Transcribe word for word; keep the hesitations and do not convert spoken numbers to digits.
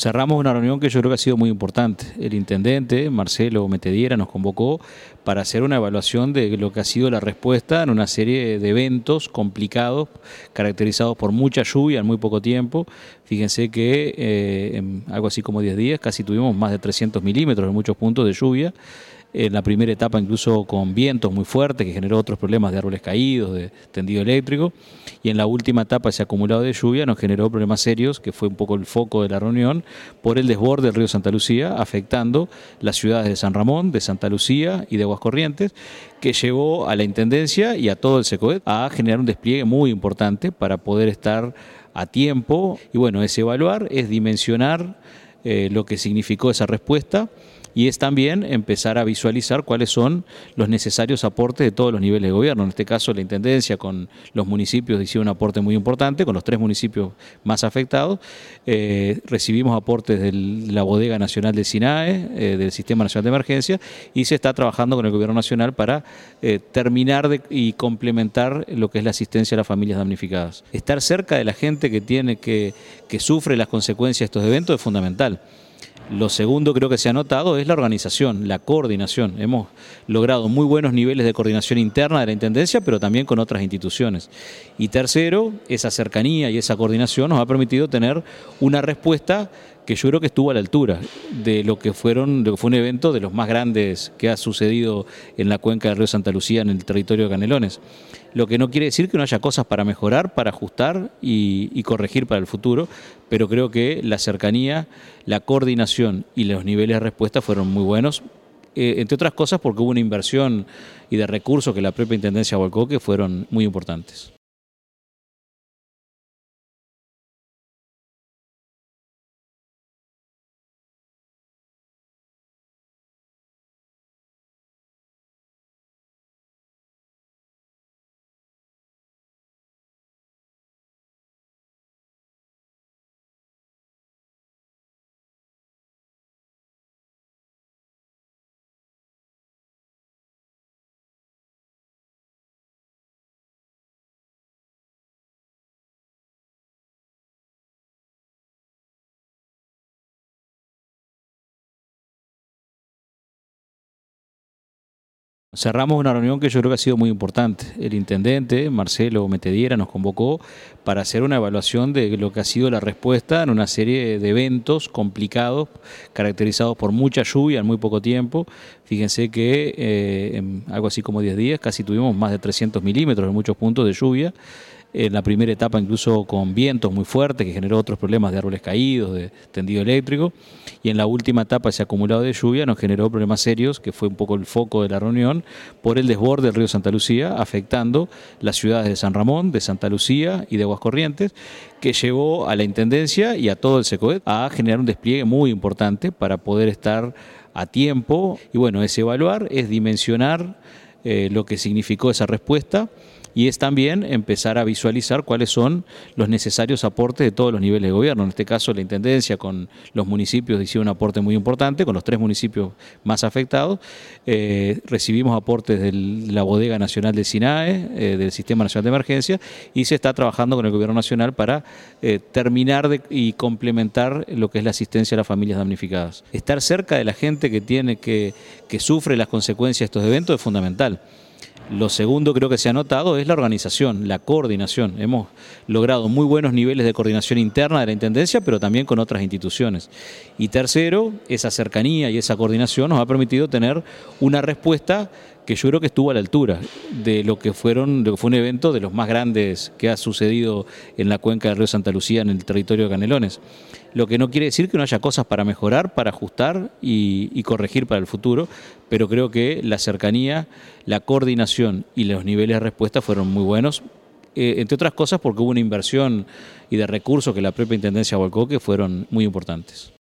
Cerramos una reunión que yo creo que ha sido muy importante. El intendente, Marcelo Metediera, nos convocó para hacer una evaluación de lo que ha sido la respuesta en una serie de eventos complicados, caracterizados por mucha lluvia en muy poco tiempo. Fíjense que eh, en algo así como diez días casi tuvimos más de trescientos milímetros en muchos puntos de lluvia. En la primera etapa incluso con vientos muy fuertes que generó otros problemas de árboles caídos, de tendido eléctrico, y en la última etapa ese acumulado de lluvia nos generó problemas serios, que fue un poco el foco de la reunión, por el desborde del río Santa Lucía, afectando las ciudades de San Ramón, de Santa Lucía y de Aguascorrientes, que llevó a la Intendencia y a todo el SECODET a generar un despliegue muy importante para poder estar a tiempo. Y bueno, es evaluar, es dimensionar eh, lo que significó esa respuesta, y es también empezar a visualizar cuáles son los necesarios aportes de todos los niveles de gobierno. En este caso, la Intendencia con los municipios hicieron un aporte muy importante, con los tres municipios más afectados. Eh, recibimos aportes de la Bodega Nacional del SINAE, eh, del Sistema Nacional de Emergencia, y se está trabajando con el Gobierno Nacional para eh, terminar de, y complementar lo que es la asistencia a las familias damnificadas. Estar cerca de la gente que, tiene, que, que sufre las consecuencias de estos eventos es fundamental. Lo segundo creo que se ha notado es la organización, la coordinación. Hemos logrado muy buenos niveles de coordinación interna de la Intendencia, pero también con otras instituciones. Y tercero, esa cercanía y esa coordinación nos ha permitido tener una respuesta que yo creo que estuvo a la altura de lo que fueron, lo que fue un evento de los más grandes que ha sucedido en la cuenca del río Santa Lucía, en el territorio de Canelones. Lo que no quiere decir que no haya cosas para mejorar, para ajustar y, y corregir para el futuro, pero creo que la cercanía, la coordinación y los niveles de respuesta fueron muy buenos, eh, entre otras cosas porque hubo una inversión y de recursos que la propia Intendencia volcó que fueron muy importantes. Cerramos una reunión que yo creo que ha sido muy importante. El intendente, Marcelo Metediera, nos convocó para hacer una evaluación de lo que ha sido la respuesta en una serie de eventos complicados, caracterizados por mucha lluvia en muy poco tiempo. Fíjense que eh, en algo así como diez días casi tuvimos más de trescientos milímetros en muchos puntos de lluvia. En la primera etapa incluso con vientos muy fuertes que generó otros problemas de árboles caídos, de tendido eléctrico, y en la última etapa ese acumulado de lluvia nos generó problemas serios, que fue un poco el foco de la reunión, por el desborde del río Santa Lucía, afectando las ciudades de San Ramón, de Santa Lucía y de Aguascorrientes, que llevó a la Intendencia y a todo el SECODET a generar un despliegue muy importante para poder estar a tiempo. Y bueno, es evaluar, es dimensionar eh, lo que significó esa respuesta, y es también empezar a visualizar cuáles son los necesarios aportes de todos los niveles de gobierno. En este caso, la Intendencia con los municipios hicieron un aporte muy importante, con los tres municipios más afectados. Eh, recibimos aportes de la Bodega Nacional del SINAE, eh, del Sistema Nacional de Emergencia, y se está trabajando con el Gobierno Nacional para eh, terminar de, y complementar lo que es la asistencia a las familias damnificadas. Estar cerca de la gente que, tiene, que, que sufre las consecuencias de estos eventos es fundamental. Lo segundo creo que se ha notado es la organización, la coordinación. Hemos logrado muy buenos niveles de coordinación interna de la Intendencia, pero también con otras instituciones. Y tercero, esa cercanía y esa coordinación nos ha permitido tener una respuesta que yo creo que estuvo a la altura de lo que fueron, lo que fue un evento de los más grandes que ha sucedido en la cuenca del río Santa Lucía, en el territorio de Canelones. Lo que no quiere decir que no haya cosas para mejorar, para ajustar y, y corregir para el futuro, pero creo que la cercanía, la coordinación y los niveles de respuesta fueron muy buenos, eh, entre otras cosas porque hubo una inversión y de recursos que la propia Intendencia volcó que fueron muy importantes.